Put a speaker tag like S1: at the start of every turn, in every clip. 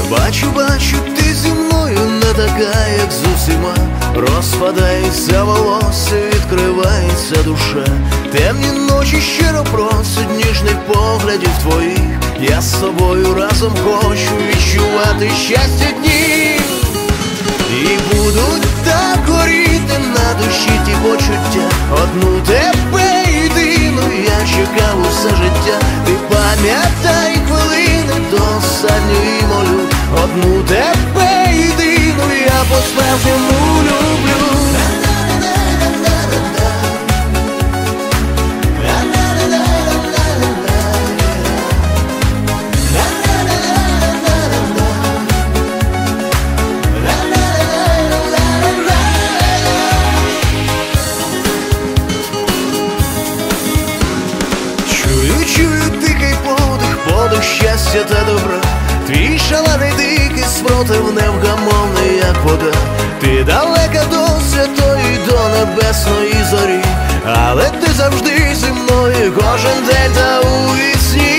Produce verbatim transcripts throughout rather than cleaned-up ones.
S1: Бачу, бачу, ти зі мною не така, як з усіма. Розпадається волосся, відкривається душа. Темні ночі щиро просять ніжних поглядів твоїх. Я з тобою разом хочу відчувати щастя днів. І будуть так горіти на душі ті почуття. Одну тебе єдину я чекав усе життя. Ти пам'ятай хвилини до останньої молю. Одну тебе єдину я по-справжньому люблю. Подих щастя та добра, твій шалений дикий спротив невгамовний, як вода. Ти далека до святої, до небесної зорі, але ти завжди зі мною кожен день та у вісні.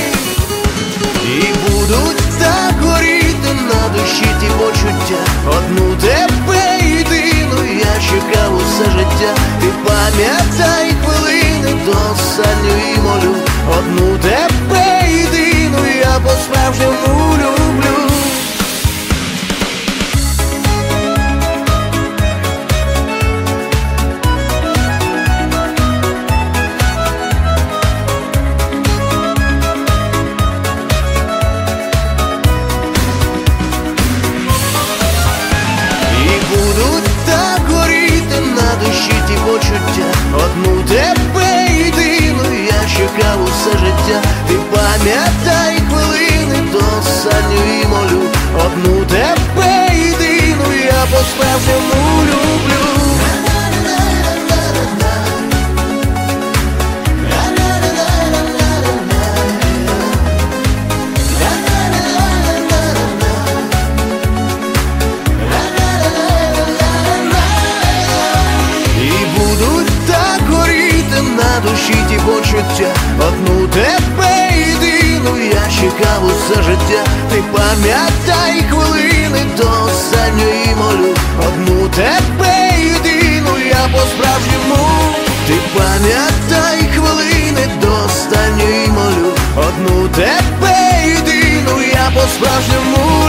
S1: І будуть так горіти на душі ті почуття. Одну тебе єдину я чекав усе життя. Ти пам'ятай хвилини до останньої молю. Одну тебе єдину я по-справжньому люблю. І будуть так горіти на душі ті почуття. Одну тебе єдину я чекав усе життя. Ти пам'ятай хвилини до останньої молю. Одну тебе єдину я по-справжньому люблю. На душі ті почуття. Одну тебе єдину я чекав усе життя. Ти пам'ятай хвилини до останньої молю. Одну тебе єдину я по-справжньому. Ти пам'ятай хвилини до останньої молю. Одну тебе єдину я по-справжньому.